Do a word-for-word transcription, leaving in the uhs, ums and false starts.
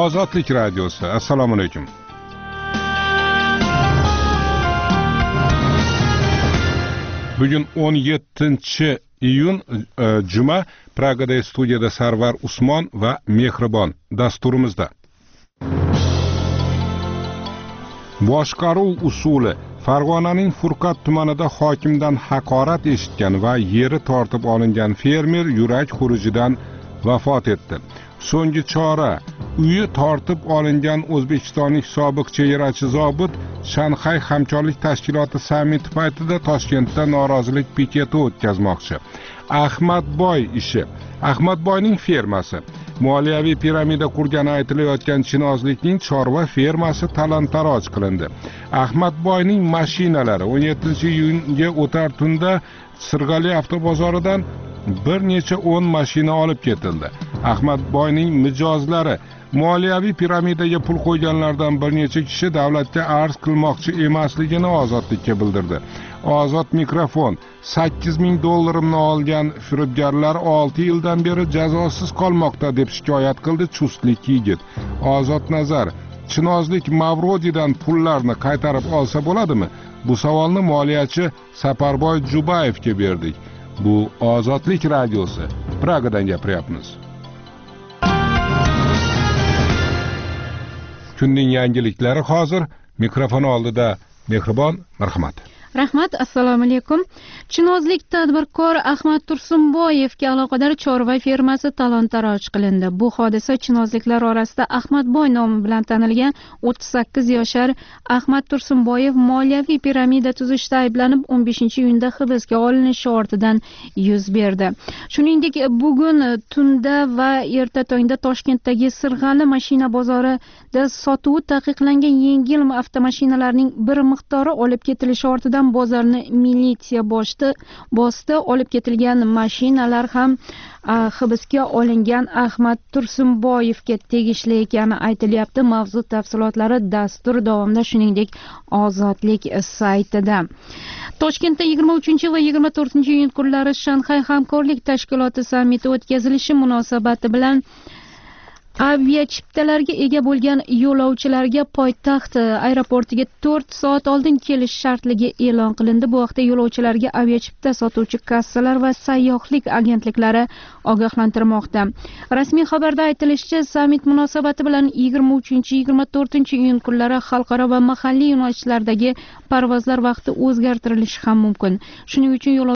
Ozodlik radiosi. Assalomu alaykum. Bugun o'n yettinchi iyun e, juma. Pragada studiyada Sarvar Usmon va Mehribon dasturimizda. Boshqaruv usuli. Farg'onaning Furqat tumanida hokimdan haqorat eshitgan va yeri tortib olingan fermer yurak xurujidan vafot etdi. So'nggi chora. Uyi tortib olingan o'zbekistonlik sobiq chegarachi zobit Shanxay hamkorlik tashkiloti sammiti paytida Toshkentda norozilik piketi o'tkazmoqchi. Ahmadboy ishi. Ahmadboyning fermasi. Moliyaviy piramida qurgani aytilayotgan chinozlikning chorva fermasi talon-taroj qilindi. Ahmadboyning mashinalari o'n yettinchi iyunga o'tar tunda Sirg'ali avtobozoridan bir necha o'n mashina olib ketildi. Ahmadboyning mijozlari moliyaviy piramidaga pul qo'yganlardan bir necha kishi davlatga arz qilmoqchi emasligini Ozodlikka bildirdi. Ozod mikrofon. sakkiz ming dollarimni olgan firibgarlar olti yildan beri jazosiz qolmoqda deb shikoyat qildi chustlik yigit. Ozod nazar. Chinozlik Mavrodidan pullarni qaytarib olsa bo'ladimi? Bu savolni moliyachi Saparboy Jubayevga berdik. Bu Ozodlik radiosi. Pragadan gapiryapmiz. Kunning yangiliklari hozir. Mikrofon oldida Mehribon, marhamat. Rahmat, assalomu alaykum. Chinozlik tadbirkor Ahmad Tursunboyevga aloqador chorva fermasi talon-taroj qilindi. Bu hodisa chinozliklar orasida Ahmadboy nomi bilan tanilgan o'ttiz sakkiz yoshar Ahmad Tursunboyev moliyaviy piramida tuzishda ayblanib o'n beshinchi iyunda hibsga olinishi ortidan yuz berdi. Shuningdek, bugun tunda va erta tongda Toshkentdagi Sirg'ali mashina bozorida sotuvi taqiqlangan yengil avtomashinalarning bir miqdori olib ketilishi ortidan bozorni militsiya boshdi bosdi. Olib ketilgan mashinalar ham hibsga olingan Ahmad Tursunboyevga tegishli ekani aytilyapti. Mavzu tafsilotlari dastur davomida, shuningdek Ozodlik saytida. Toshkentda yigirma uchinchi va yigirma to'rtinchi iyun kunlari Shanxay hamkorlik tashkiloti sammiti o'tkazilishi munosabati bilan aviachiptalarga ega bo'lgan yo'lovchilarga poytaxt aeroportiga to'rt soat oldin kelish shartligi e'lon qilindi. Bu vaqtda yo'lovchilarga aviachipta sotuvchi kassalar va sayyohlik agentliklari ogohlantirmoqda. Rasmiy xabarda aytilishicha, sammit munosabati bilan yigirma uchinchi yigirma to'rtinchi iyun kunlari xalqaro va mahalliy yo'nalishlardagi parvozlar vaqti o'zgartirilishi ham mumkin. Shuning uchun yo'lovchilar